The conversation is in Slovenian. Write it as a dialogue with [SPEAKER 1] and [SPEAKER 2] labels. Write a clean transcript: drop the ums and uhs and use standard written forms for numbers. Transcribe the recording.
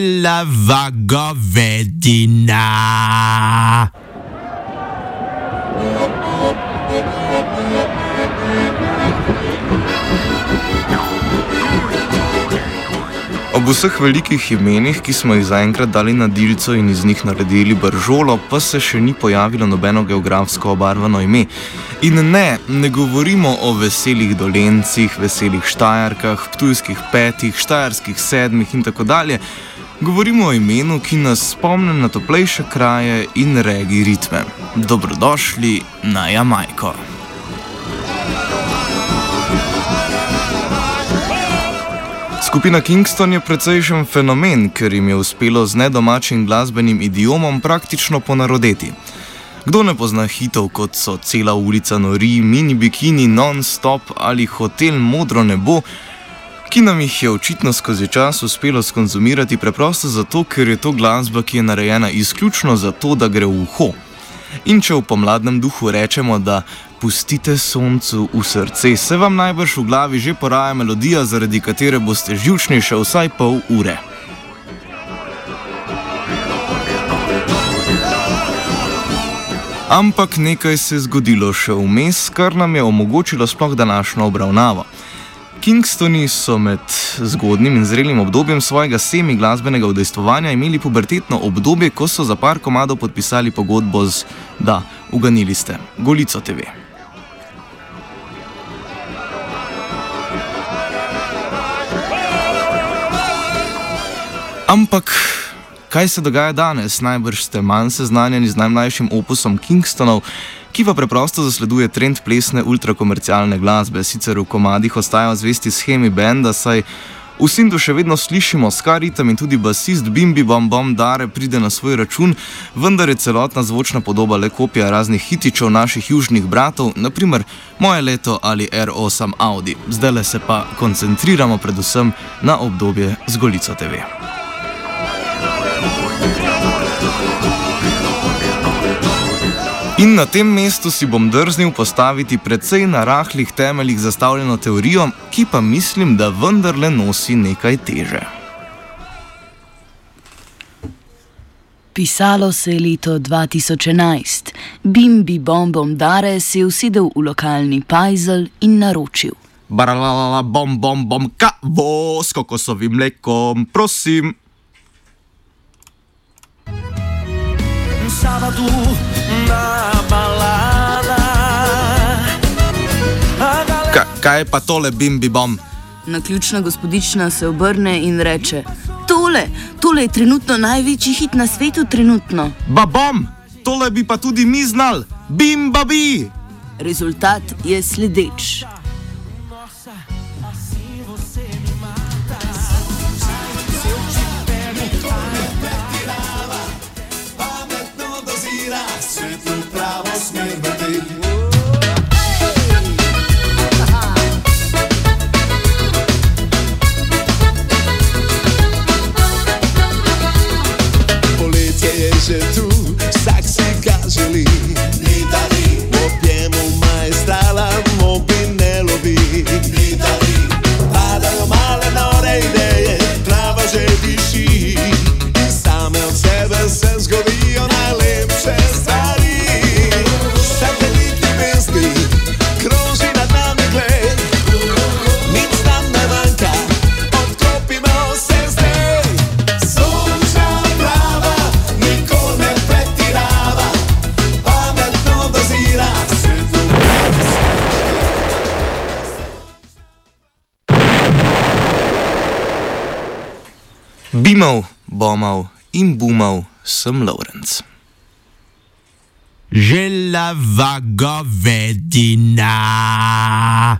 [SPEAKER 1] Želava govedina.
[SPEAKER 2] Ob vseh velikih imenih, ki smo jih zaenkrat dali na dilco in iz njih naredili bržolo, pa se še ni pojavilo nobeno geografsko obarvano ime. In ne govorimo o veselih Dolencih, veselih Štajerkah, ptujskih petih, štajerskih sedmih in tako dalje. Govorimo o imenu, ki nas spomne na toplejše kraje in regi ritme. Dobrodošli na Jamajko. Skupina Kingston je precejšen fenomen, ker jim je uspelo z nedomačim glasbenim idiomom praktično ponarodeti. Kdo ne pozna hitov, kot so Cela ulica nori, Mini bikini, Non-stop ali Hotel Modro nebo, ki nam jih je očitno skozi čas uspelo skonzumirati preprosto zato, ker je to glasba, ki je narejena izključno zato, da gre v uho. In če v pomladnem duhu rečemo, da pustite soncu v srce, se vam najbrž v glavi že poraja melodija, zaradi katere boste živčni še vsaj pol ure. Ampak nekaj se je zgodilo še vmes, kar nam je omogočilo sploh današnjo obravnavo. Kingstoni so med zgodnim in zrelim obdobjem svojega semi-glasbenega udejstvovanja imeli pubertetno obdobje, ko so za par komadov podpisali pogodbo z, da, uganili ste, Golico TV. Ampak kaj se dogaja danes? Najbrž ste manj seznanjeni z najmlajšim opusom Kingstonov, ki pa preprosto zasleduje trend plesne ultrakomercialne glasbe. Sicer v komadih ostajajo zvesti shemi benda, saj v Sindu še vedno slišimo ska ritem in tudi basist Bimbi Bom Bom Dare pride na svoj račun, vendar je celotna zvočna podoba le kopija raznih hitičev naših južnih bratov, naprimer Moje leto ali R8 Audi. Zdajle se pa koncentriramo predvsem na obdobje z Golico TV. In na tem mestu si bom drznil postaviti precej na rahlih temeljih zastavljeno teorijo, ki pa mislim, da vendarle nosi nekaj teže.
[SPEAKER 3] Pisalo se je leto 2011. Bimbi Bom Bom Dare se je usedel v lokalni pajzel in naročil.
[SPEAKER 1] Baralala bom bom bom kavo s kokosovim mlekom, prosim.
[SPEAKER 4] Sábado na balada.
[SPEAKER 1] Kaj je pa tole Bimbi Bom?
[SPEAKER 3] Naključna gospodična se obrne in reče: Tole je trenutno največji hit na svetu trenutno.
[SPEAKER 1] Babom, tole bi pa tudi mi znal. Bim babi.
[SPEAKER 3] Rezultat je sledeč.
[SPEAKER 4] Poletje je že tu, vsak si ga želi. Ni dali, objemu majstrala, mobi ne lovi. Ni dali, padajo male nore ideje, trava že diši. In same od sebe se zgodijo najlepše stvari. Satelit ljubezni kroži nad nami gled. Nič nam ne manjka, odklopimo se zdaj. Sončna prava, nikoli ne pretirava, pametno dozira, svetlo
[SPEAKER 2] Bimov, bomov in bumov sem Lawrence.
[SPEAKER 1] Želava govedina.